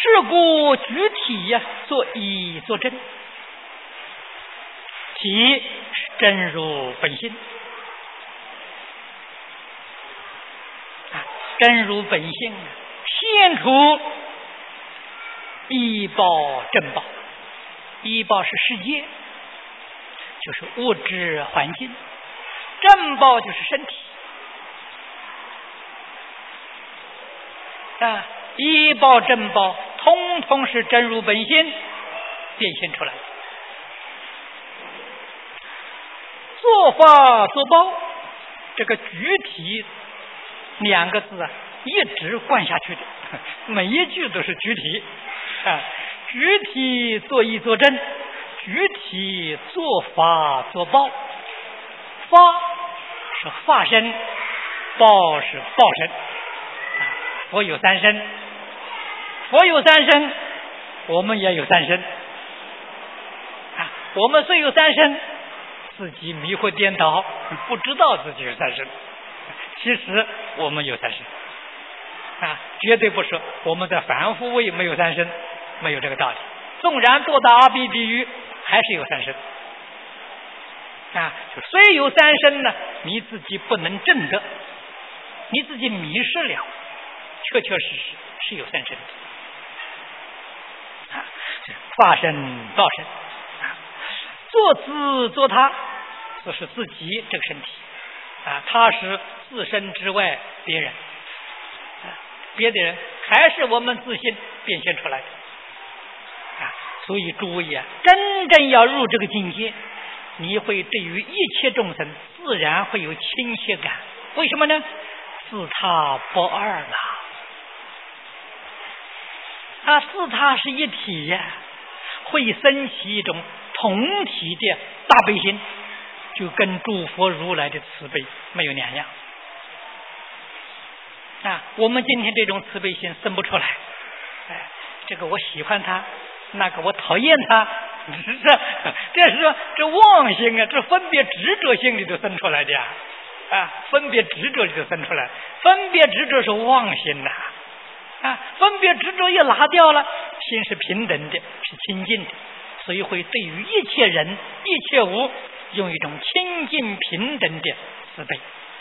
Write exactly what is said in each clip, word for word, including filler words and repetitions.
是故举体呀、啊，作一作真，体是真如本心啊，真如本性啊，现出一报正报，一报是世界，就是物质环境，正报就是身体啊，一报正报通通是真如本心变现出来的。做法做报，这个具体两个字啊，一直灌下去的，每一句都是具体啊，具体做一做真，具体做法做报，法是法身，报是报身啊。佛有三身，佛有三身，我们也有三身啊。我们虽有三身，自己迷惑颠倒，不知道自己有三身，其实我们有三身啊，绝对不是我们在凡夫位没有三身，没有这个道理。纵然多大阿鼻地狱，还是有三身啊。虽有三身呢，你自己不能证得，你自己迷失了，确确实实是有三身的啊。法身报身啊，做自做他，就是自己这个身体啊，他是自身之外别人啊，别的人还是我们自信变现出来的啊。所以诸位啊，真正要入这个境界，你会对于一切众生自然会有亲切感。为什么呢？自他不二了啊，自他是一体呀，会升起一种同体的大悲心，就跟诸佛如来的慈悲没有两样啊。我们今天这种慈悲心生不出来，哎，这个我喜欢他，那个我讨厌他，这这是这妄心啊，这分别执着心里头生出来的呀啊，分别执着里头生出来，分别执着是妄心呐啊, 啊，分别执着一拿掉了，心是平等的，是清净的，所以会对于一切人一切物用一种清净平等的慈悲。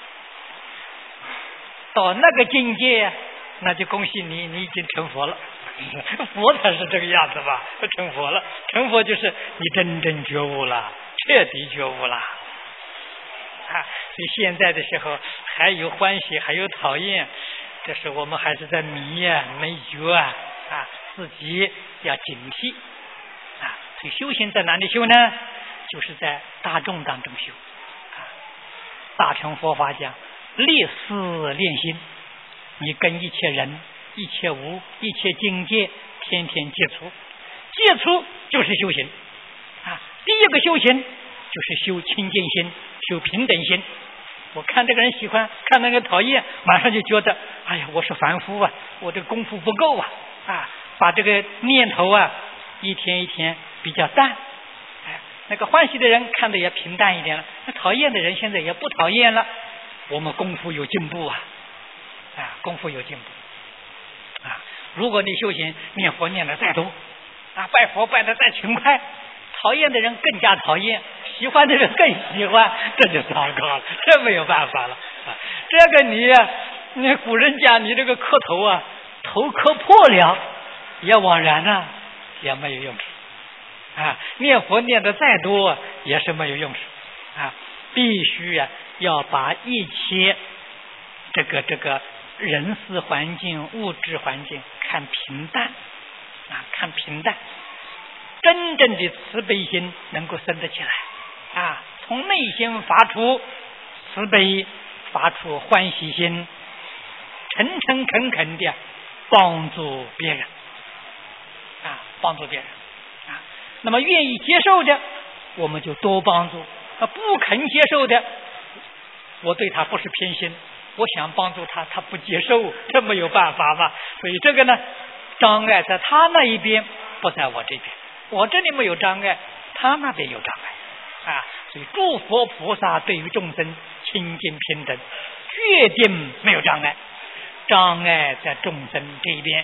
到那个境界，那就恭喜你，你已经成佛了。佛才是这个样子吧，成佛了，成佛就是你真正觉悟了，彻底觉悟了啊。所以现在的时候还有欢喜，还有讨厌，这是我们还是在迷啊，没觉啊啊，自己要警惕啊。所以修行在哪里修呢？就是在大众当中修啊。大乘佛法讲立思练心，你跟一切人一切无一切境界天天接触，接触就是修行啊。第一个修行就是修清净心，修平等心。我看这个人喜欢，看那个讨厌，马上就觉得哎呀，我是凡夫啊，我这个功夫不够啊啊，把这个念头啊一天一天比较淡。哎，那个欢喜的人看的也平淡一点了，那讨厌的人现在也不讨厌了。我们功夫有进步啊啊，功夫有进步啊。如果你修行念佛念的再多啊，拜佛拜的再勤快，讨厌的人更加讨厌，喜欢的人更喜欢，这就糟糕了，这没有办法了啊。这个你你古人讲你这个磕头啊，头磕破了也枉然啊，也没有用处啊。念佛念的再多也是没有用处啊，必须啊要把一切这个这个人事环境物质环境看平淡啊，看平淡，真正的慈悲心能够生得起来啊，从内心发出慈悲，发出欢喜心，诚诚恳恳的帮助别人啊，帮助别人啊。那么愿意接受的我们就多帮助，啊，不肯接受的，我对他不是偏心，我想帮助他，他不接受，这没有办法嘛。所以这个呢，障碍在他那一边，不在我这边。我这里没有障碍，他那边有障碍啊。所以诸佛菩萨对于众生清净平等，决定没有障碍，障碍在众生这一边。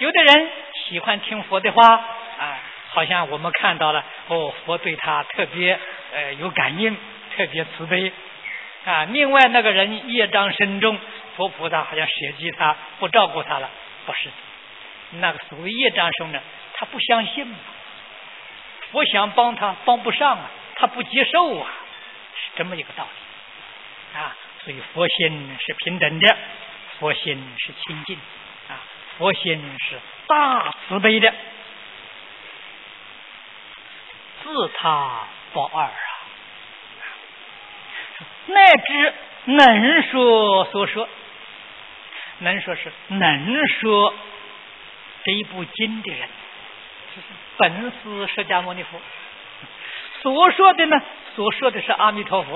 有的人喜欢听佛的话啊，好像我们看到了哦，佛对他特别呃有感应，特别慈悲啊。另外那个人业障深重，佛菩萨好像舍弃他，不照顾他了。不是的，那个所谓业障深呢，他不相信嘛，佛想帮他帮不上啊，他不接受啊，是这么一个道理啊。所以佛心是平等的，佛心是清净啊，佛心是大慈悲的，自他不二啊。乃至能说所说，能说是能说这一部经的人，本师释迦牟尼佛所说的呢，所说的是阿弥陀佛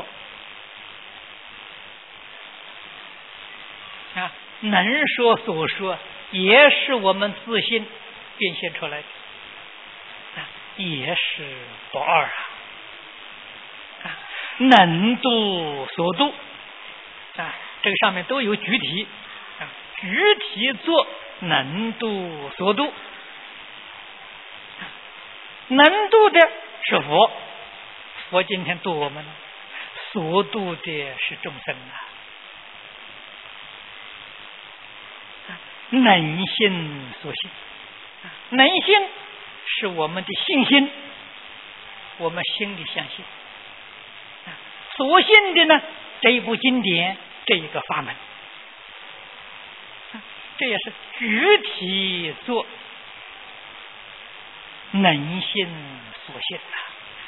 啊，能说所说也是我们自信变现出来的啊，也是不二啊。啊，能度所度啊，这个上面都有具体啊，具体做能度所度，能度的是佛，佛今天度我们了，所度的是众生啊。能信所信，能信是我们的信心，我们心里相信。所信的呢，这一部经典，这一个法门，这也是具体做能信所信啊，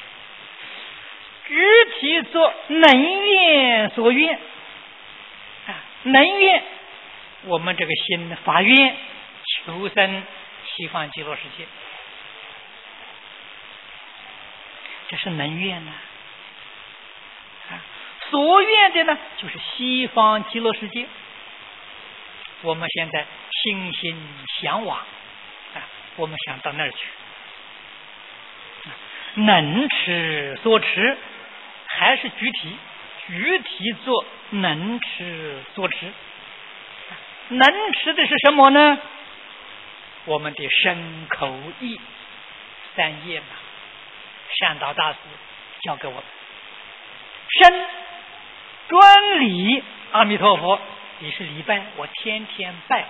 具体做能愿所愿啊，能愿我们这个心发愿求生西方极乐世界，这是能愿呢、啊。所愿的呢，就是西方极乐世界。我们现在心心向往啊，我们想到那儿去。啊、能持所持，还是具体，具体做能持所持。啊、能持的是什么呢？我们的身口意三业嘛，善导大师教给我们。身专礼阿弥陀佛，也是礼拜，我天天拜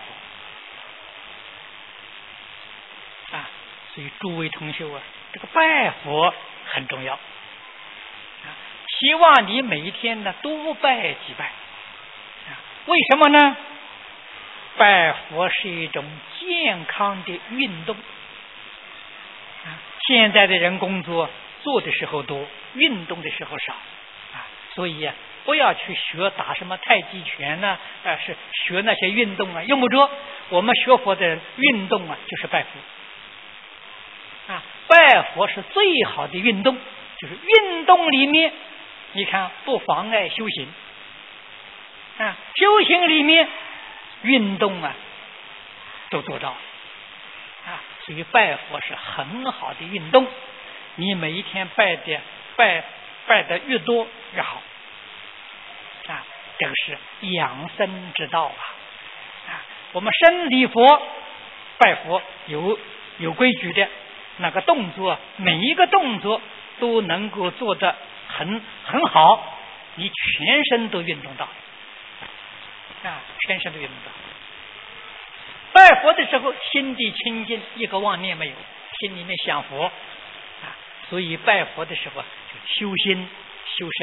佛啊。所以诸位同修啊，这个拜佛很重要啊。希望你每一天呢多拜几拜啊。为什么呢？拜佛是一种健康的运动啊。现在的人工作做的时候多，运动的时候少啊，所以啊，不要去学打什么太极拳呢、啊，呃，是学那些运动啊，用不着。我们学佛的人运动啊，就是拜佛啊，拜佛是最好的运动，就是运动里面，你看不妨碍修行啊，修行里面运动啊都做到啊，所以拜佛是很好的运动。你每一天拜的拜拜的越多越好啊，这个是养生之道啊！啊，我们生礼佛拜佛有有规矩的，那个动作每一个动作都能够做得很很好，你全身都运动到啊，全身都运动到。拜佛的时候心地清净，一个妄念没有，心里面想佛啊，所以拜佛的时候就修心修身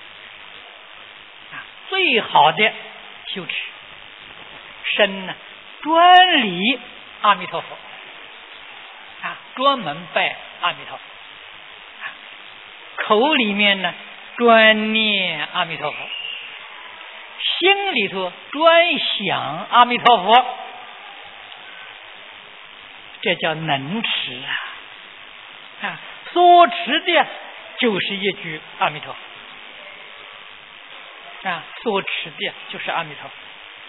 啊，最好的修持身呢，专礼阿弥陀佛啊，专门拜阿弥陀佛啊，口里面呢专念阿弥陀佛，心里头专想阿弥陀佛，这叫能持啊！啊，所持的就是一句阿弥陀佛啊，所持的就是阿弥陀佛，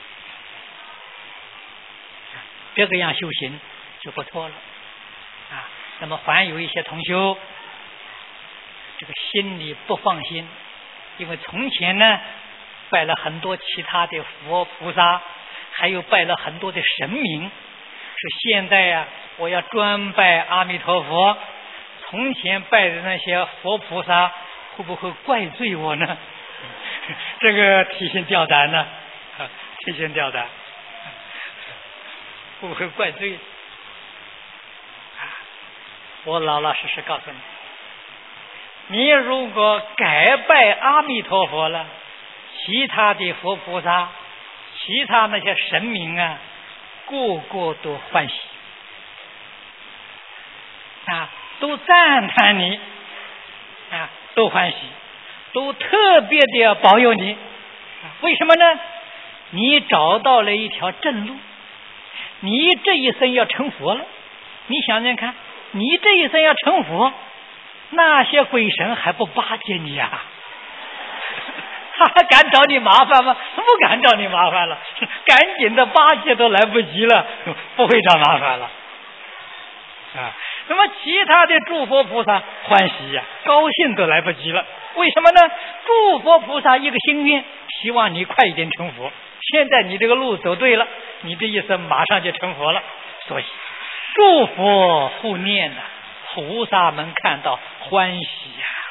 这个样修行就不错了啊。那么还有一些同修，这个心里不放心，因为从前呢拜了很多其他的佛菩萨，还有拜了很多的神明， 说现在呀、啊，我要专拜阿弥陀佛，从前拜的那些佛菩萨会不会怪罪我呢？这个提心吊胆呢，提心吊胆，会不会怪罪？我老老实实告诉你，你如果改拜阿弥陀佛了，其他的佛菩萨，其他那些神明啊，个个都欢喜啊，都赞叹你啊，都欢喜，都特别的保佑你。为什么呢？你找到了一条正路，你这一生要成佛了。你想想看，你这一生要成佛，那些鬼神还不巴结你呀、啊？他还敢找你麻烦吗？不敢找你麻烦了，赶紧的巴结都来不及了，不会找麻烦了啊。那么其他的诸佛菩萨欢喜呀、啊，高兴都来不及了。为什么呢？诸佛菩萨一个心愿，希望你快一点成佛。现在你这个路走对了，你这一生马上就成佛了。所以诸佛护念呐、啊，菩萨们看到欢喜呀、啊。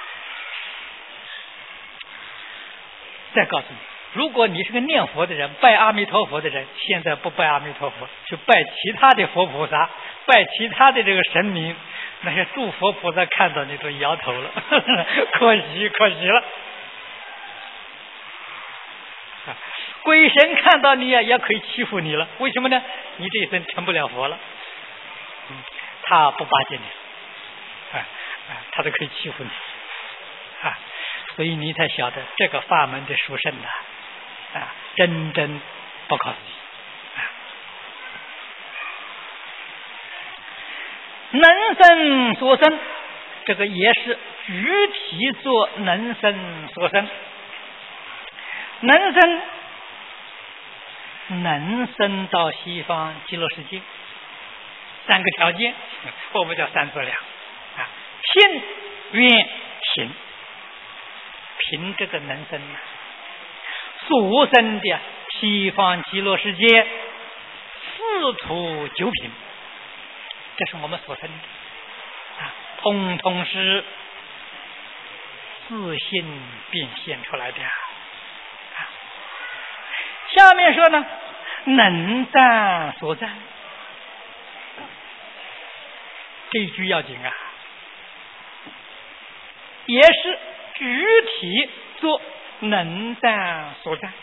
再告诉你，如果你是个念佛的人，拜阿弥陀佛的人，现在不拜阿弥陀佛，去拜其他的佛菩萨，拜其他的这个神明，那些诸佛菩萨看到你都摇头了，可惜可惜了。鬼神看到你也可以欺负你了，为什么呢？你这一生成不了佛了，嗯、他不巴结你，啊啊，他都可以欺负你啊。所以你才晓得这个法门的殊胜的啊，真真不可思议啊！能生所生，这个也是具体做能生所生。能生能生到西方极乐世界，三个条件，我们叫三资粮啊，信愿行。凭这个能生啊，所生的西方极乐世界四土九品，这是我们所生的啊，通通是自性变现出来的啊。下面说呢，能赞所赞，这一句要紧啊，也是具体做能赞所赞，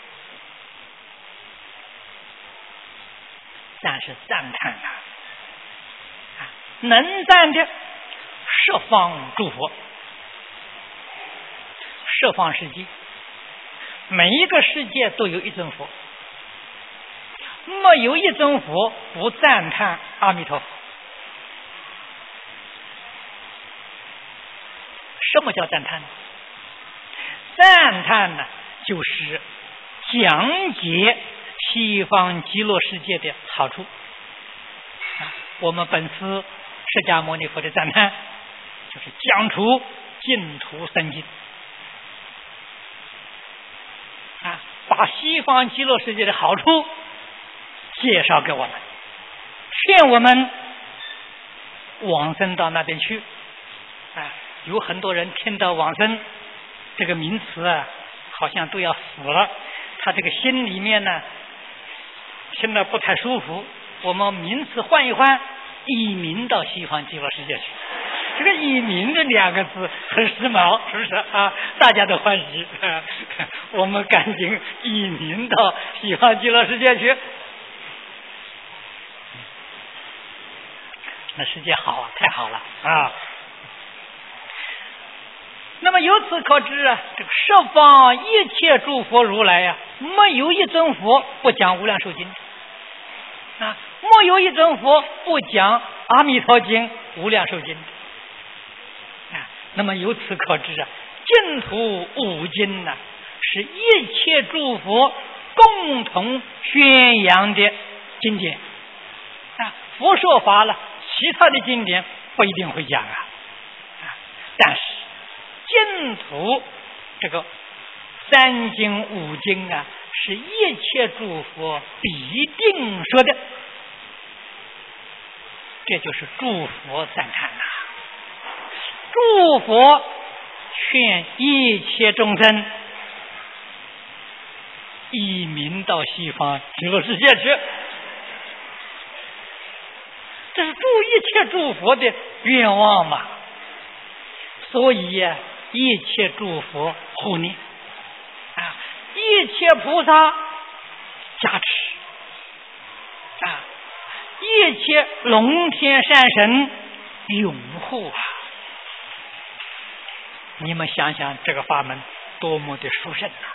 赞是赞叹啊，啊，能赞的十方诸佛，十方世界，每一个世界都有一尊佛，没有一尊佛不赞叹阿弥陀佛。什么叫赞叹呢？赞叹呢，就是讲解西方极乐世界的好处。啊、我们本师释迦牟尼佛的赞叹，就是讲出净土生经啊，把西方极乐世界的好处介绍给我们，劝我们往生到那边去。啊，有很多人听到往生这个名词啊，好像都要死了，他这个心里面呢听得不太舒服。我们名词换一换，移民到西方极乐世界去。这个移民这两个字很时髦，是不是啊？大家都欢喜，啊、我们赶紧移民到西方极乐世界去。那世界好啊，太好了啊！那么由此可知啊，这个十方一切诸佛如来呀、啊，没有一尊佛不讲无量寿经啊，没有一尊佛不讲阿弥陀经、无量寿经啊。那么由此可知啊，净土五经呢、啊，是一切诸佛共同宣扬的经典啊。佛说法了，其他的经典不一定会讲啊，啊，但是净土这个三经五经啊，是一切诸佛必定说的这就是诸佛赞叹呐、啊！诸佛劝一切众生移民到西方极乐世界去，这是助一切诸佛的愿望嘛。所以呀、啊，一切诸佛护念啊，一切菩萨加持啊，一切龙天善神拥护啊！你们想想，这个法门多么的殊胜啊！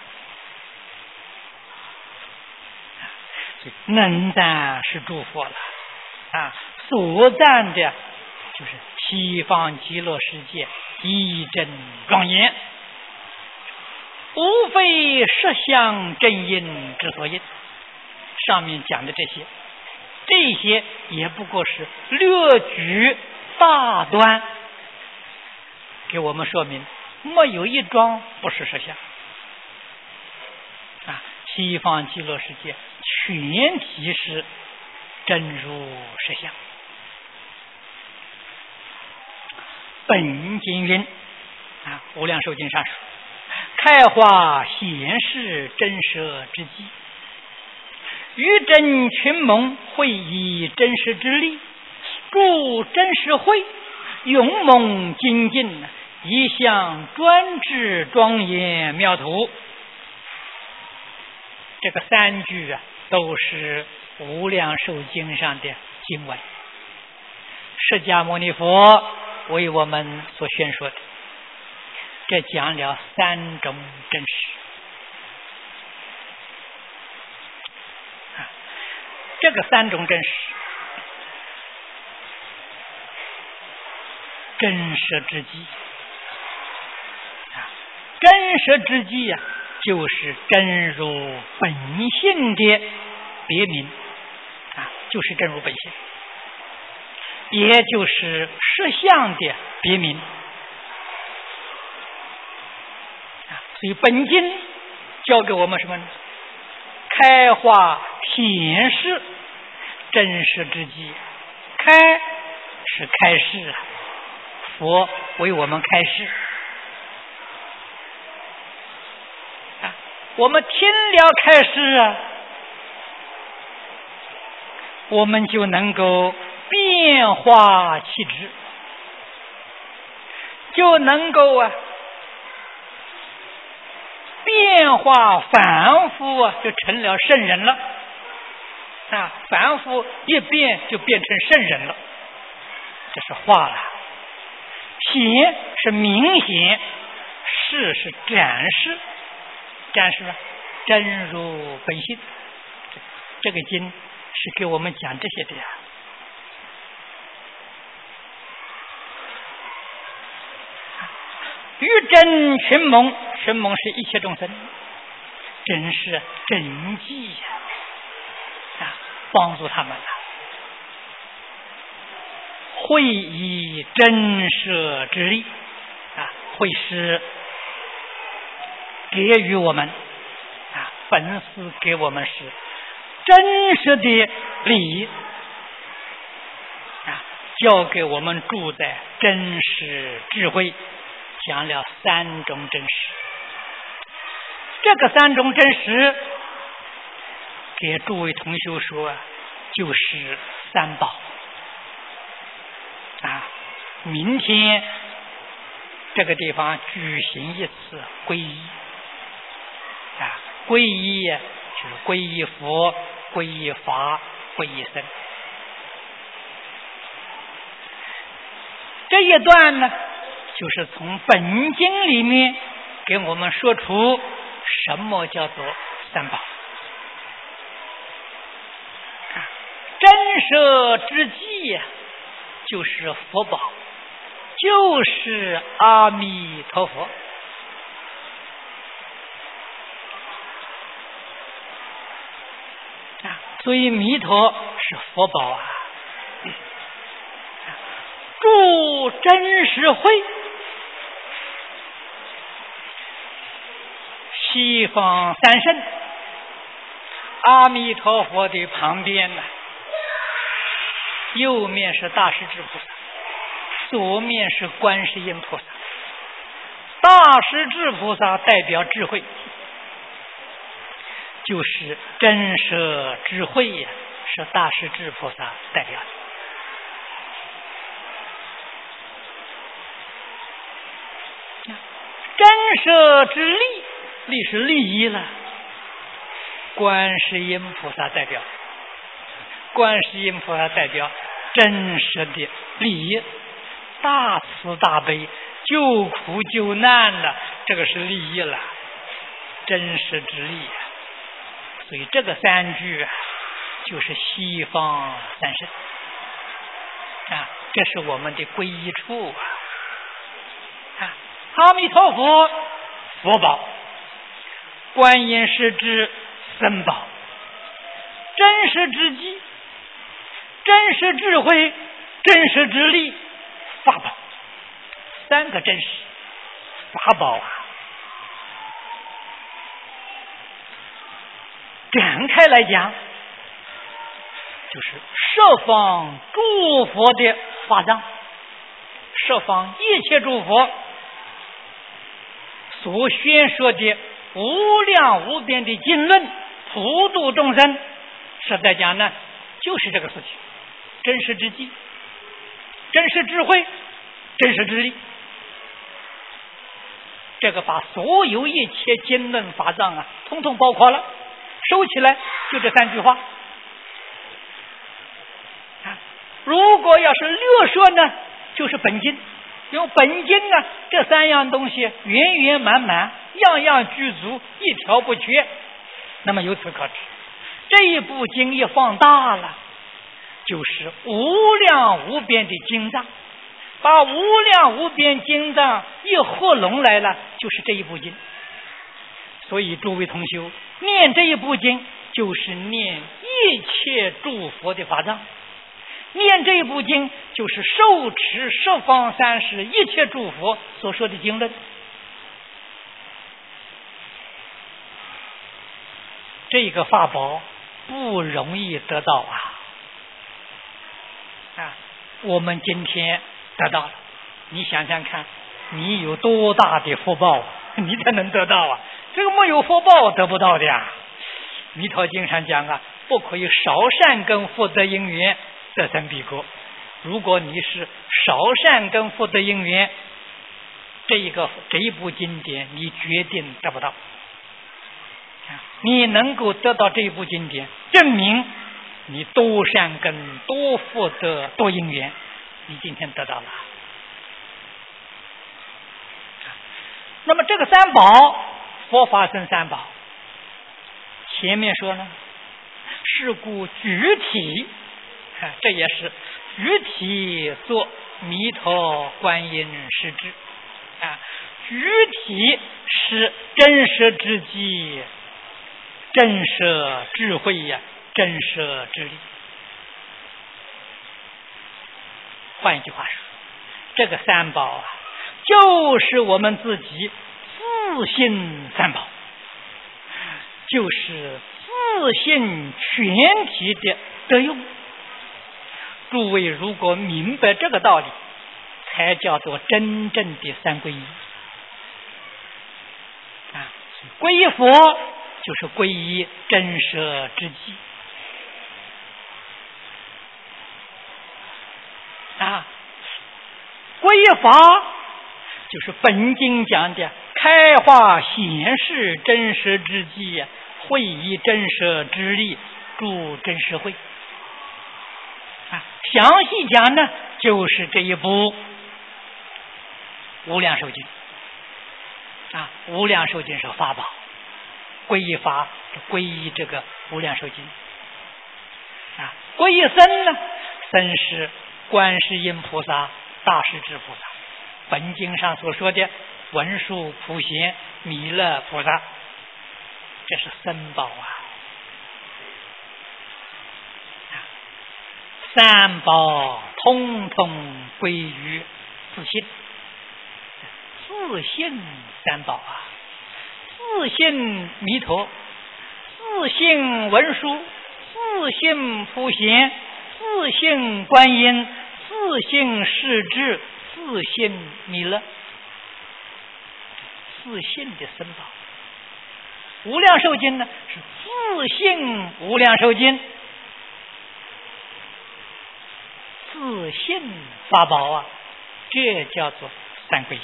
能赞是诸佛了啊，所赞的就是西方极乐世界一真庄严，无非实相真因之所因。上面讲的这些，这些也不过是略举大端，给我们说明没有一桩不是实相啊！西方极乐世界全体是真如实相。本经云啊，《无量寿经》上说：“开化显示真实之机，于真群蒙会以真实之力，助真实会，勇猛精进，一向专制庄严妙土。”这个三句啊，都是《无量寿经》上的经文，释迦牟尼佛为我们所宣说的。这讲了三种真实啊，这个三种真实，真实之机啊，真实之机呀、啊，就是真如本性的别名啊，就是真如本性，也就是实相的别名啊。所以本经教给我们什么呢？开化显示真实之机，开是开示啊，佛为我们开示啊，我们听了开示啊，我们就能够变化气质，就能够啊变化反复啊，就成了圣人了啊！反复一变就变成圣人了，这是化了。显是明显，示是展示，展示了真如本性。这个经是给我们讲这些的呀。于真群蒙，群蒙是一切众生，真是真迹呀，啊，帮助他们了。会以真实之力啊，会是给予我们啊，本师给我们是真实的理啊，教给我们住在真实智慧。讲了三种真实，这个三种真实给诸位同学说，就是三宝啊。明天这个地方举行一次皈依啊，皈依就是皈依佛、皈依法、皈依僧。这一段呢，就是从本经里面给我们说出什么叫做三宝啊，真实之际呀，就是佛宝，就是阿弥陀佛啊，所以弥陀是佛宝啊，助真实慧。西方三圣，阿弥陀佛的旁边呢， 右面是大势至菩萨，左面是观世音菩萨。大势至菩萨代表智慧，就是真实智慧呀，是大势至菩萨代表的。真实之利，利是利益了。观世音菩萨代表，观世音菩萨代表真实的利益，大慈大悲，救苦救难了，这个是利益了，真实之利。所以这个三句啊，就是西方三圣啊，这是我们的皈依处啊。啊，阿弥陀佛，佛宝；观音是指僧宝；真实之机，真实智慧，真实之力，法宝。三个真实法宝啊，展开来讲，就是十方诸佛的法藏，十方一切诸佛所宣说的无量无边的经论，普度众生。实在讲呢，就是这个事情，真实之机，真实智慧，真实之力。这个把所有一切经论法藏啊，统统包括了，收起来就这三句话。啊，如果要是略说呢，就是本经。因为本经啊，这三样东西圆圆满满，样样具足，一条不缺。那么由此可知，这一部经一放大了，就是无量无边的经藏。把无量无边经藏一合拢来了，就是这一部经。所以诸位同修，念这一部经，就是念一切诸佛的法藏。念这一部经，就是受持十方三世一切诸佛所说的经论。这个法宝不容易得到啊！啊，我们今天得到了，你想想看，你有多大的福报，你才能得到啊？这个没有福报得不到的呀。弥陀经上讲啊，不可以少善根福德因缘得生彼国。如果你是少善根福德因缘，这一个这一部经典你决定得不到。你能够得到这一部经典，证明你多善根多福德多因缘，你今天得到了。那么这个三宝，佛法僧三宝，前面说呢，是故具体，这也是具体做弥陀观音实质啊，具体是真实之机，真实智慧呀，真实之力。换一句话说，这个三宝啊，就是我们自己自信三宝，就是自信全体的得用。诸位如果明白这个道理，才叫做真正的三皈依啊！皈依佛就是皈依真实之机啊，皈依法就是本经讲的开化显示真实之机，会以真实之力助真实慧啊。详细讲呢，就是这一部无量寿经啊，无量寿经是法宝，皈依法皈依这个无量寿经啊，皈依僧呢，僧是观世音菩萨、大势至菩萨，本经上所说的文殊普贤弥勒菩萨，这是僧宝啊。三宝通通归于自信，自信三宝啊，自信弥陀，自信文殊，自信普贤， 自性观音，自性世智，自性弥勒，自性的僧宝。无量寿经呢是自性无量寿经，自性法宝啊，这叫做三皈依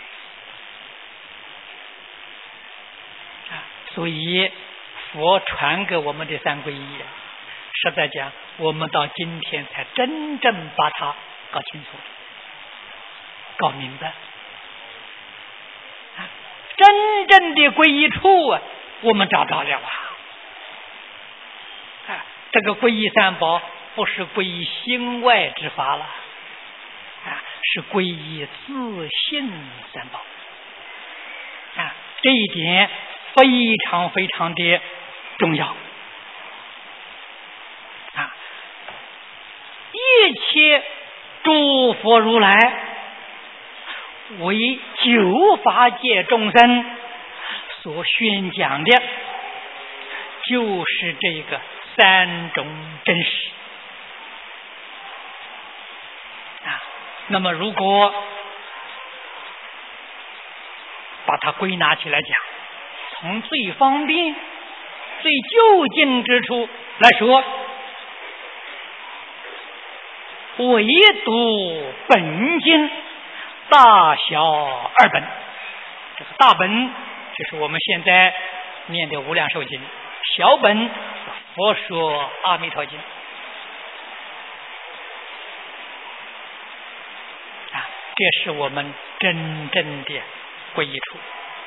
啊。所以佛传给我们的三皈依，实在讲，我们到今天才真正把它搞清楚、搞明白。啊，真正的皈依处啊，我们找到了啊！啊，这个皈依三宝不是皈依心外之法了，啊，是皈依自性三宝。啊，这一点非常非常的重要。啊，一切诸佛如来为九法界众生所宣讲的，就是这个三种真实啊。那么如果把它归纳起来讲，从最方便最就近之处来说，唯独本经大小二本。这个大本就是我们现在念的无量寿经，小本佛说阿弥陀经啊，这是我们真正的皈依处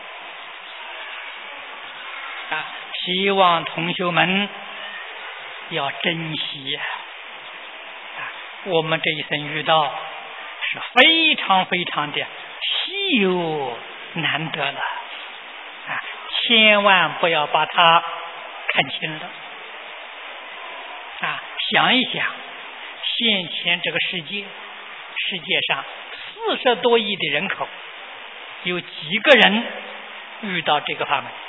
啊。希望同学们要珍惜啊，我们这一生遇到是非常非常的稀有难得了啊，千万不要把它看轻了啊！想一想，现前这个世界，世界上四十多亿的人口，有几个人遇到这个法门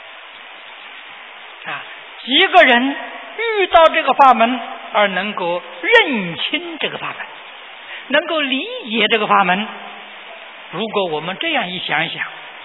啊？几个人遇到这个法门而能够认清这个法门，能够理解这个法门？如果我们这样一想一想，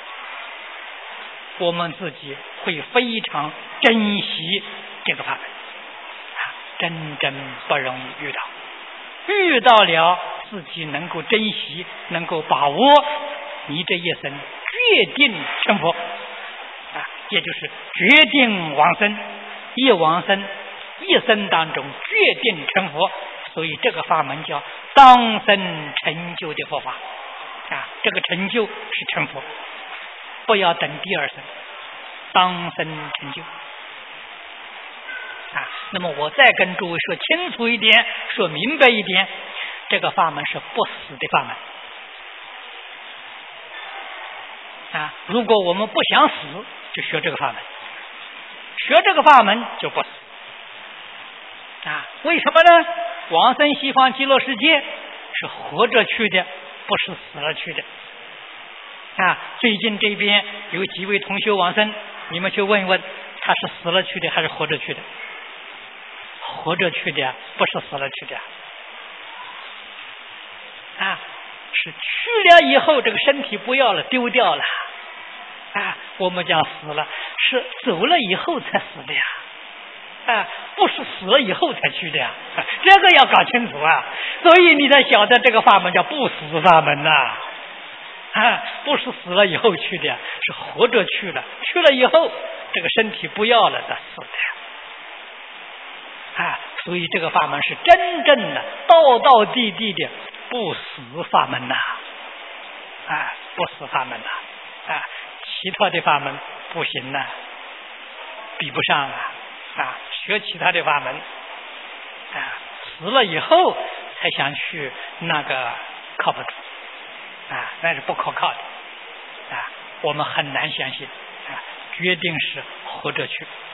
我们自己会非常珍惜这个法门啊，真正不容易遇到。遇到了，自己能够珍惜，能够把握，你这一生决定成佛啊，也就是决定往生，一往生一生当中决定成佛。所以这个法门叫当生成就的佛法啊，这个成就是成佛，不要等第二生，当生成就啊。那么我再跟诸位说清楚一点，说明白一点，这个法门是不死的法门啊。如果我们不想死，就学这个法门，学这个法门就不死啊。为什么呢？往生西方极乐世界是活着去的，不是死了去的啊。最近这边有几位同学往生，你们去问一问，他是死了去的还是活着去的？活着去的，不是死了去的啊，是去了以后这个身体不要了，丢掉了啊。我们讲死了，是走了以后才死的呀啊，不是死了以后才去的呀，这个要搞清楚啊。所以你才晓得这个法门叫不死法门呐啊，啊，不是死了以后去的，是活着去的，去了以后这个身体不要了的死的啊。所以这个法门是真正的道道地地的不死法门呐啊，不死法门呐啊，其他的法门不行呐，比不上啊啊，学其他的法门啊，死了以后才想去那个靠不住啊，那是不可靠的啊，我们很难相信啊，决定是活着去